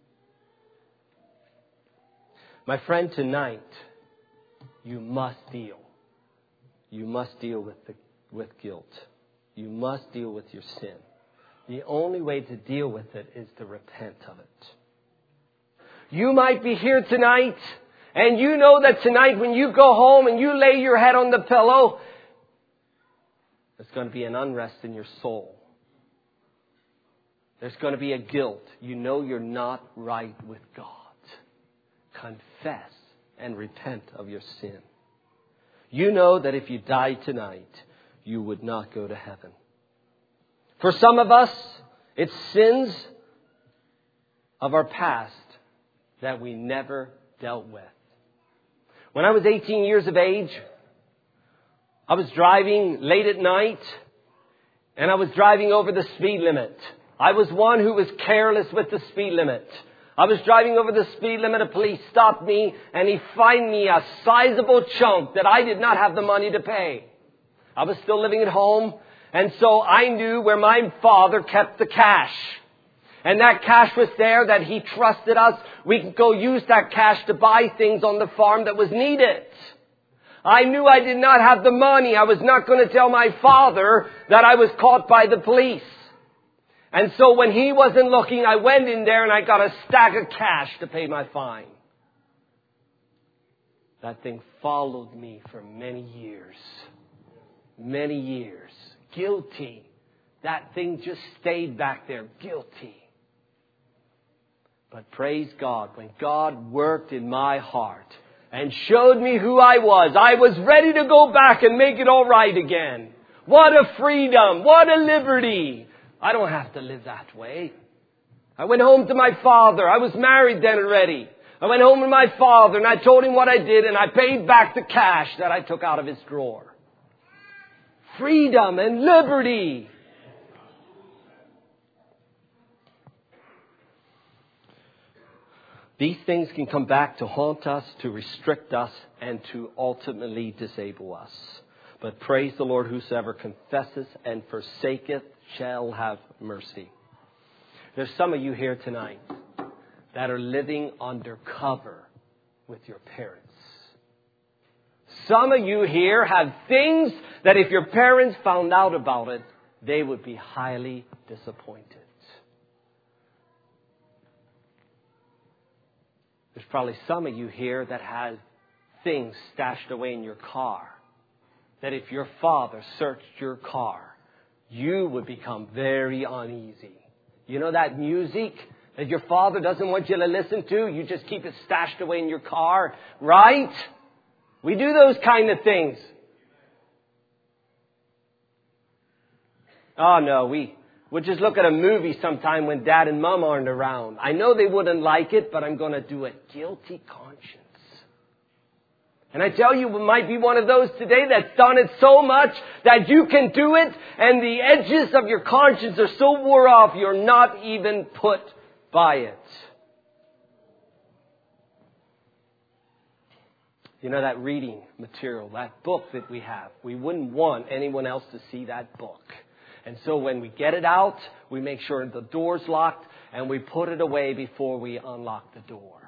My friend, tonight, you must deal. You must deal with the, with guilt. You must deal with your sin. The only way to deal with it is to repent of it. You might be here tonight, and you know that tonight when you go home and you lay your head on the pillow, there's going to be an unrest in your soul. There's going to be a guilt. You know you're not right with God. Confess and repent of your sin. You know that if you died tonight, you would not go to heaven. For some of us, it's sins of our past that we never dealt with. When I was eighteen years of age, I was driving late at night, and I was driving over the speed limit. I was one who was careless with the speed limit. I was driving over the speed limit. A police stopped me, and he fined me a sizable chunk that I did not have the money to pay. I was still living at home, and so I knew where my father kept the cash. And that cash was there that he trusted us. We could go use that cash to buy things on the farm that was needed. I knew I did not have the money. I was not going to tell my father that I was caught by the police. And so when he wasn't looking, I went in there and I got a stack of cash to pay my fine. That thing followed me for many years. Many years. Guilty. That thing just stayed back there. Guilty. But praise God, when God worked in my heart and showed me who I was, I was ready to go back and make it all right again. What a freedom. What a liberty. I don't have to live that way. I went home to my father. I was married then already. I went home with my father and I told him what I did and I paid back the cash that I took out of his drawer. Freedom and liberty. These things can come back to haunt us, to restrict us, and to ultimately disable us. But praise the Lord, whosoever confesses and forsaketh shall have mercy. There's some of you here tonight that are living undercover with your parents. Some of you here have things that if your parents found out about it, they would be highly disappointed. There's probably some of you here that have things stashed away in your car, that if your father searched your car, you would become very uneasy. You know that music that your father doesn't want you to listen to? You just keep it stashed away in your car, right? We do those kind of things. Oh no, we would just look at a movie sometime when dad and mom aren't around. I know they wouldn't like it, but I'm going to do it. Guilty conscience. And I tell you, we might be one of those today that's done it so much that you can do it and the edges of your conscience are so wore off you're not even put by it. You know, that reading material, that book that we have, we wouldn't want anyone else to see that book. And so when we get it out, we make sure the door's locked and we put it away before we unlock the door.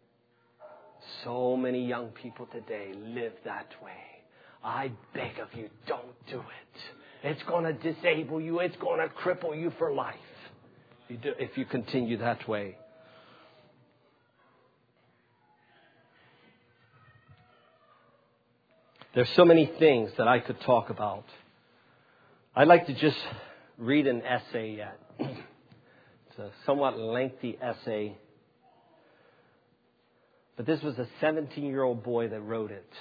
So many young people today live that way. I beg of you, don't do it. It's going to disable you. It's going to cripple you for life if you, do, if you continue that way. There's so many things that I could talk about. I'd like to just read an essay yet. It's a somewhat lengthy essay. But this was a seventeen-year-old boy that wrote it.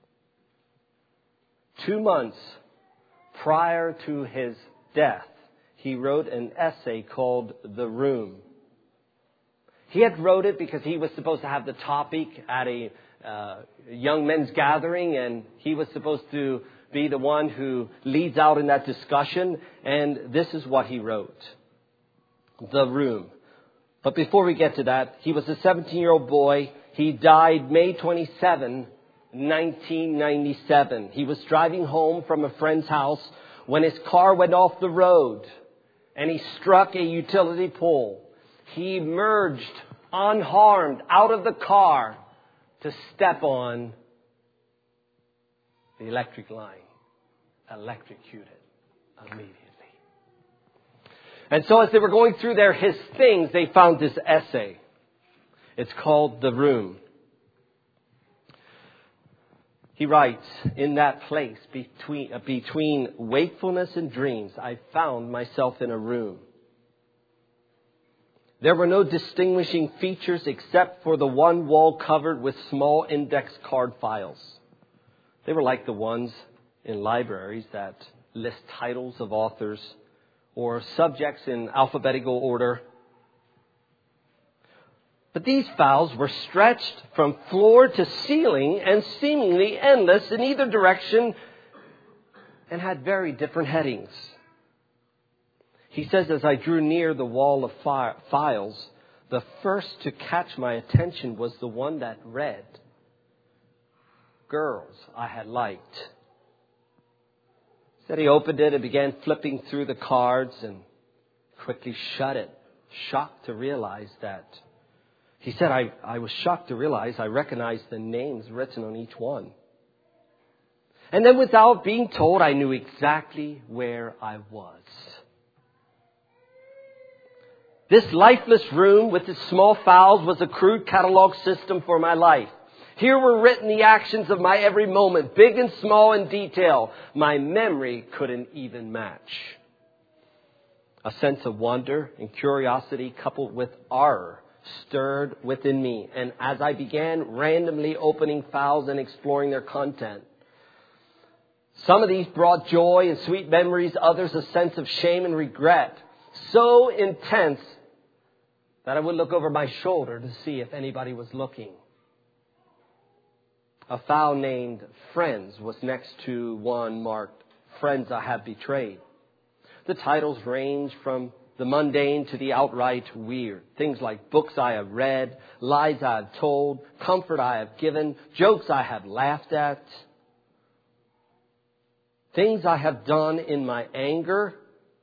Two months prior to his death, he wrote an essay called The Room. He had wrote it because he was supposed to have the topic at a uh, young men's gathering, and he was supposed to be the one who leads out in that discussion. And this is what he wrote. The Room. But before we get to that, he was a seventeen-year-old boy. He died May twenty-seventh, nineteen ninety-seven. He was driving home from a friend's house when his car went off the road and he struck a utility pole. He emerged unharmed out of the car to step on the electric line, electrocuted immediately. And so as they were going through their his things, they found this essay. It's called The Room. He writes, in that place between, uh, between wakefulness and dreams, I found myself in a room. There were no distinguishing features except for the one wall covered with small index card files. They were like the ones in libraries that list titles of authors or subjects in alphabetical order. But these files were stretched from floor to ceiling and seemingly endless in either direction and had very different headings. He says, as I drew near the wall of fi- files, the first to catch my attention was the one that read, Girls I Had Liked. He said he opened it and began flipping through the cards and quickly shut it, shocked to realize that He said, I, I was shocked to realize I recognized the names written on each one. And then without being told, I knew exactly where I was. This lifeless room with its small files was a crude catalog system for my life. Here were written the actions of my every moment, big and small in detail. My memory couldn't even match. A sense of wonder and curiosity coupled with horror stirred within me. And as I began randomly opening files and exploring their content, some of these brought joy and sweet memories, others a sense of shame and regret. So intense that I would look over my shoulder to see if anybody was looking. A foul named Friends was next to one marked Friends I Have Betrayed. The titles range from the mundane to the outright weird. Things like books I have read, lies I have told, comfort I have given, jokes I have laughed at. Things I have done in my anger.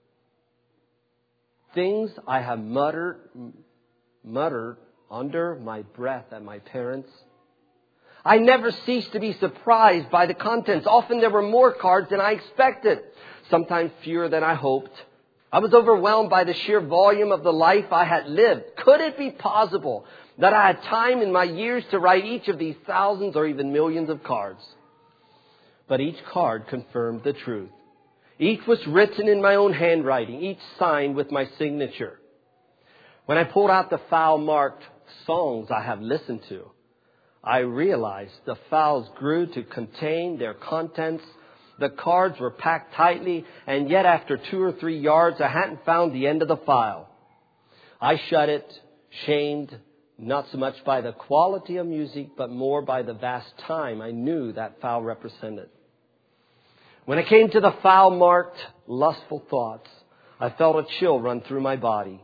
Things I have muttered, muttered under my breath at my parents. I never ceased to be surprised by the contents. Often there were more cards than I expected, sometimes fewer than I hoped. I was overwhelmed by the sheer volume of the life I had lived. Could it be possible that I had time in my years to write each of these thousands or even millions of cards? But each card confirmed the truth. Each was written in my own handwriting, each signed with my signature. When I pulled out the foul-marked songs I have listened to, I realized the files grew to contain their contents. The cards were packed tightly, and yet after two or three yards, I hadn't found the end of the file. I shut it, shamed not so much by the quality of music, but more by the vast time I knew that file represented. When I came to the foul-marked, lustful thoughts, I felt a chill run through my body.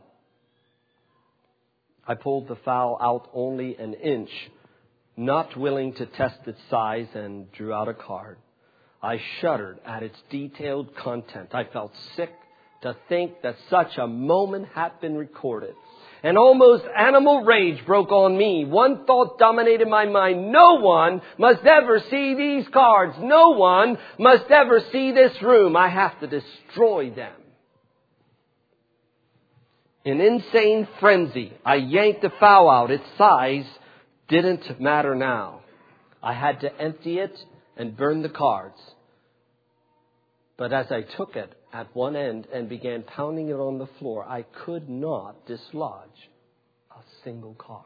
I pulled the file out only an inch, not willing to test its size, and drew out a card. I shuddered at its detailed content. I felt sick to think that such a moment had been recorded. An almost animal rage broke on me. One thought dominated my mind. No one must ever see these cards. No one must ever see this room. I have to destroy them. In insane frenzy, I yanked the file out. Its size didn't matter now. I had to empty it and burn the cards. But as I took it at one end and began pounding it on the floor, I could not dislodge a single card.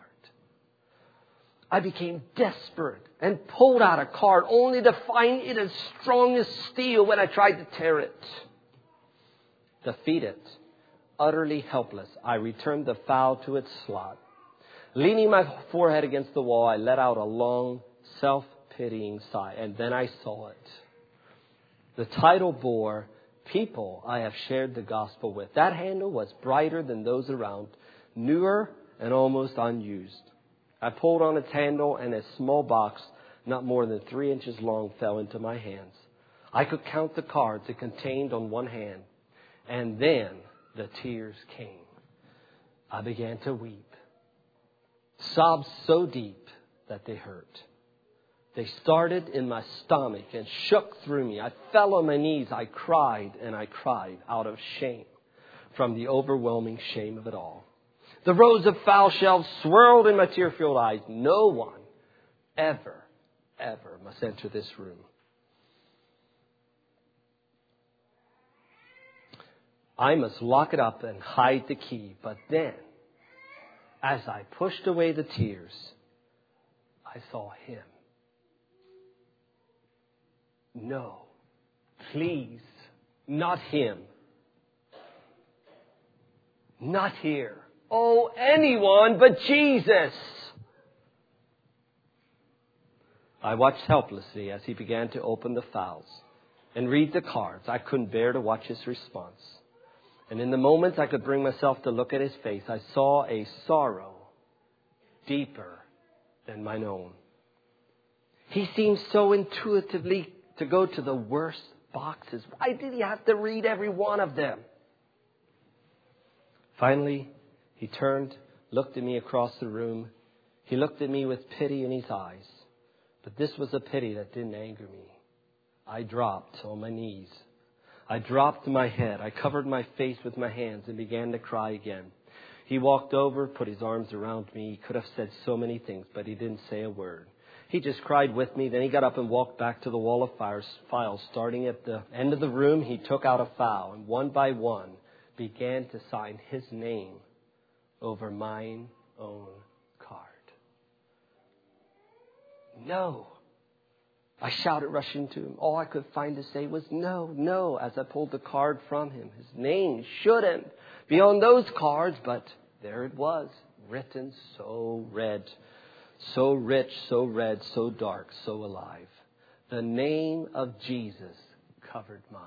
I became desperate and pulled out a card only to find it as strong as steel when I tried to tear it. Defeated, utterly helpless, I returned the file to its slot. Leaning my forehead against the wall, I let out a long, self-pitying sigh, and then I saw it. The title bore, People I Have Shared the Gospel With. That handle was brighter than those around, newer and almost unused. I pulled on its handle, and a small box, not more than three inches long, fell into my hands. I could count the cards it contained on one hand, and then the tears came. I began to weep. Sobs so deep that they hurt. They started in my stomach and shook through me. I fell on my knees. I cried and I cried out of shame from the overwhelming shame of it all. The rows of foul shelves swirled in my tear-filled eyes. No one ever, ever must enter this room. I must lock it up and hide the key. But then, as I pushed away the tears, I saw him. No, please, not him. Not here. Oh, anyone but Jesus. I watched helplessly as he began to open the files and read the cards. I couldn't bear to watch his response. And in the moments I could bring myself to look at his face, I saw a sorrow deeper than mine own. He seemed so intuitively to go to the worst boxes. Why did he have to read every one of them? Finally, he turned, looked at me across the room. He looked at me with pity in his eyes. But this was a pity that didn't anger me. I dropped on my knees. I dropped my head. I covered my face with my hands and began to cry again. He walked over, put his arms around me. He could have said so many things, but he didn't say a word. He just cried with me. Then he got up and walked back to the wall of files. Starting at the end of the room, he took out a file and one by one began to sign his name over mine own card. No. I shouted, rushing to him. All I could find to say was no, no, as I pulled the card from him. His name shouldn't be on those cards, but There it was, written, so red, so rich, so red, so dark, so alive. The name of Jesus covered mine.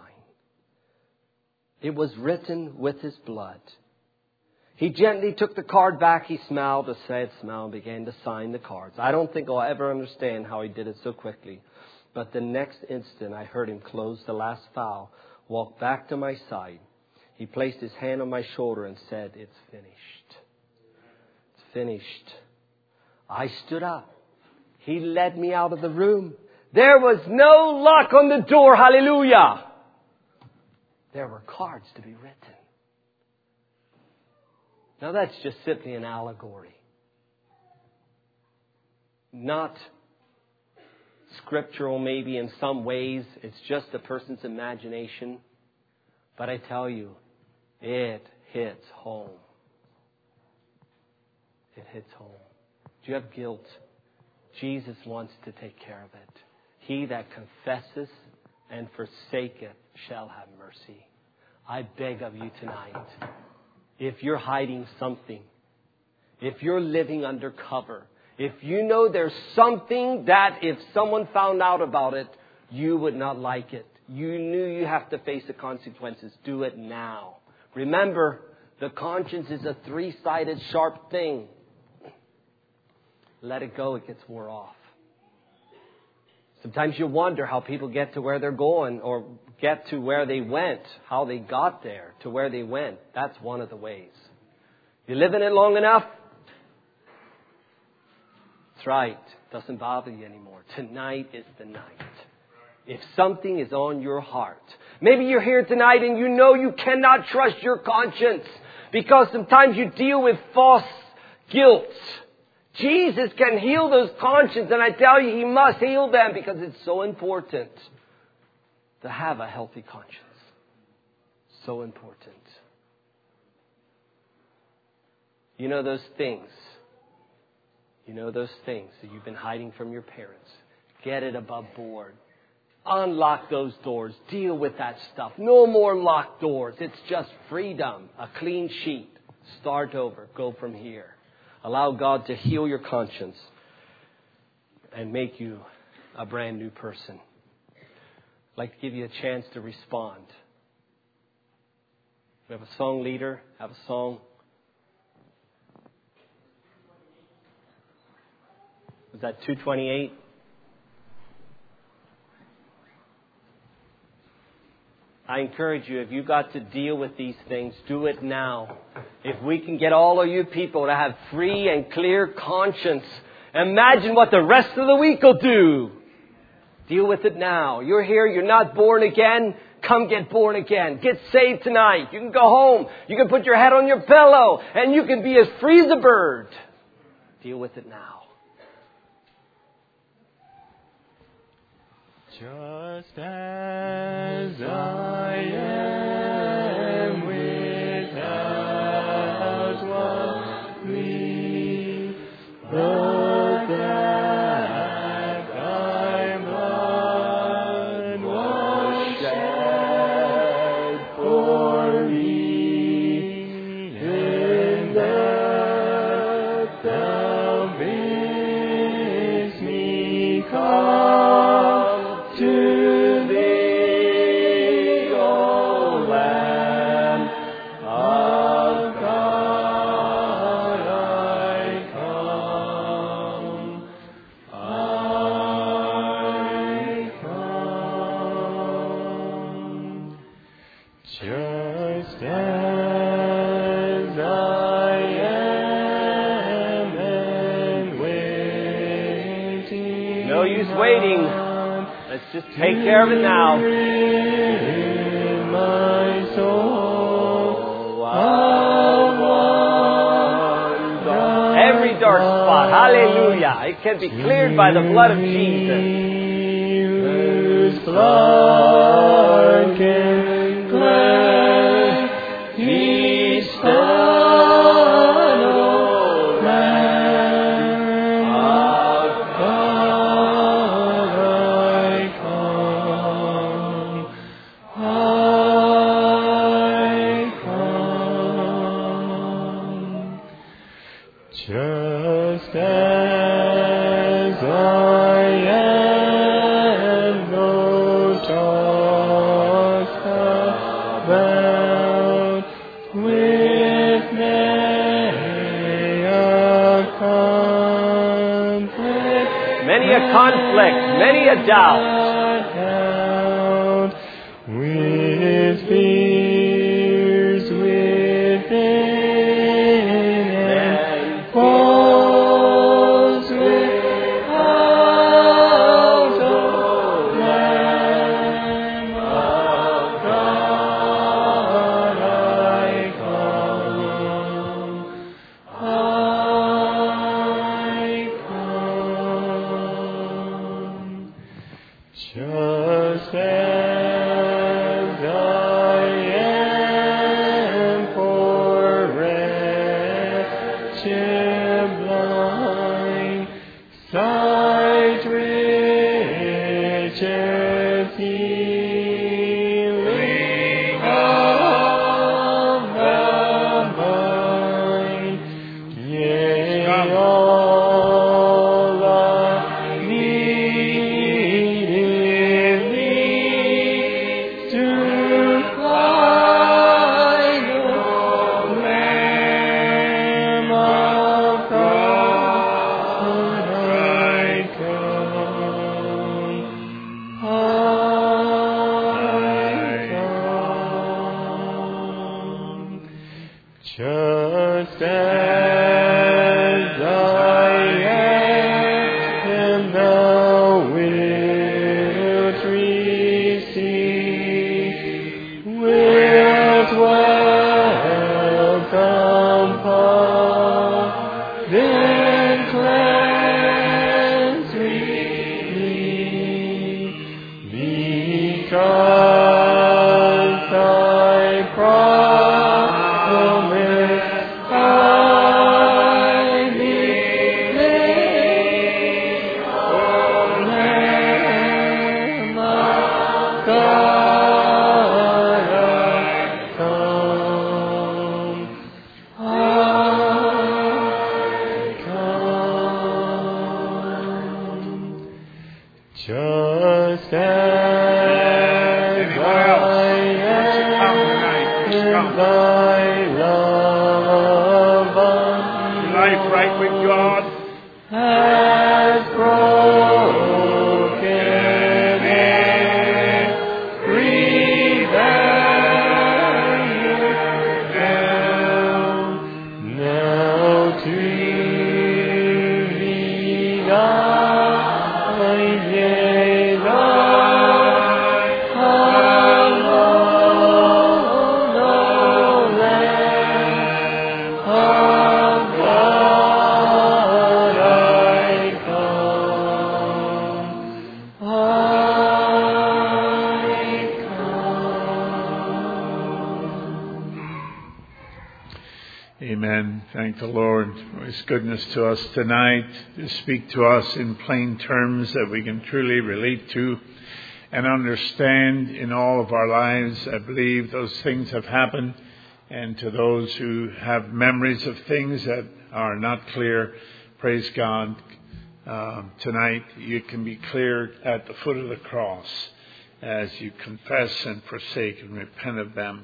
It was written with His blood. He gently took the card back. He smiled a sad smile and began to sign the cards. I don't think I'll ever understand how He did it so quickly. But the next instant, I heard Him close the last file, walk back to my side. He placed His hand on my shoulder and said, "It's finished. It's finished." I stood up. He led me out of the room. There was no lock on the door. Hallelujah. There were cards to be written. Now that's just simply an allegory. Not scriptural maybe in some ways. It's just a person's imagination. But I tell you, it hits home. It hits home. Do you have guilt? Jesus wants to take care of it. He that confesses and forsaketh shall have mercy. I beg of you tonight, if you're hiding something, if you're living undercover, if you know there's something that if someone found out about it, you would not like it. You knew you have to face the consequences. Do it now. Remember, the conscience is a three-sided sharp thing. Let it go, it gets wore off. Sometimes you wonder how people get to where they're going or get to where they went, how they got there to where they went. That's one of the ways. You live in it long enough, that's right, doesn't bother you anymore. Tonight is the night. If something is on your heart, maybe you're here tonight and you know you cannot trust your conscience because sometimes you deal with false guilt. Jesus can heal those consciences, and I tell you, He must heal them because it's so important to have a healthy conscience. So important. You know those things. You know those things that you've been hiding from your parents. Get it above board. Unlock those doors. Deal with that stuff. No more locked doors. It's just freedom. A clean sheet. Start over. Go from here. Allow God to heal your conscience and make you a brand new person. I'd like to give you a chance to respond. We have a song leader. Have a song. Was that two twenty-eight? I encourage you, if you got to deal with these things, do it now. If we can get all of you people to have free and clear conscience, imagine what the rest of the week will do. Deal with it now. You're here, you're not born again. Come get born again. Get saved tonight. You can go home. You can put your head on your pillow and you can be as free as a bird. Deal with it now. Just as I am without one plea, but that thy blood was shed for me, and that thou bidst me come to thee, O Lamb of God, I come, I come. Just as I am and waiting. No use waiting. Let's just take care of it now. In my soul, every dark spot, hallelujah, it can be cleared by the blood of Jesus. Whose blood can cleanse each stone, O Lamb of God, I come, I come. Just as I am, though tossed about with many a conflict, Many a conflict, many a doubt. With fears within and foes without, O Lamb of God, I come, I come, just as sight riches healing of the mind, yea, all I need in thee to find the Lamb of God. Just as I am, thou wilt receive, wilt welcome, pardon, cleanse me, because thy promise I believe, O Lamb of God, I come, I come, just as I am in thy love Life right with God. has broken every barrier down. Now to thee thine, yea, thine alone, O Lamb of God, I come, I come. Amen. Thank the Lord for His goodness to us tonight, to speak to us in plain terms that we can truly relate to and understand in all of our lives. I believe those things have happened, and to those who have memories of things that are not clear, praise God, uh, tonight you can be clear at the foot of the cross as you confess and forsake and repent of them.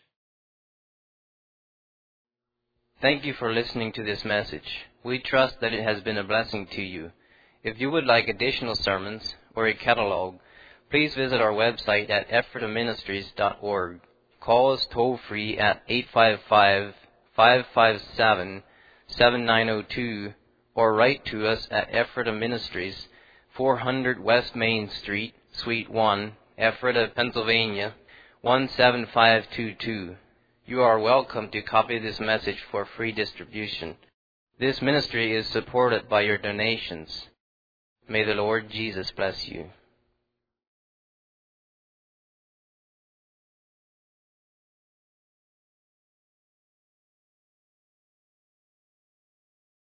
Thank you for listening to this message. We trust that it has been a blessing to you. If you would like additional sermons or a catalog, please visit our website at ephrata ministries dot org. Call us toll free at eight five five, five five seven, seven nine zero two or write to us at Ephrata Ministries, four hundred West Main Street, Suite one, Ephrata, Pennsylvania, one seven five two two. You are welcome to copy this message for free distribution. This ministry is supported by your donations. May the Lord Jesus bless you.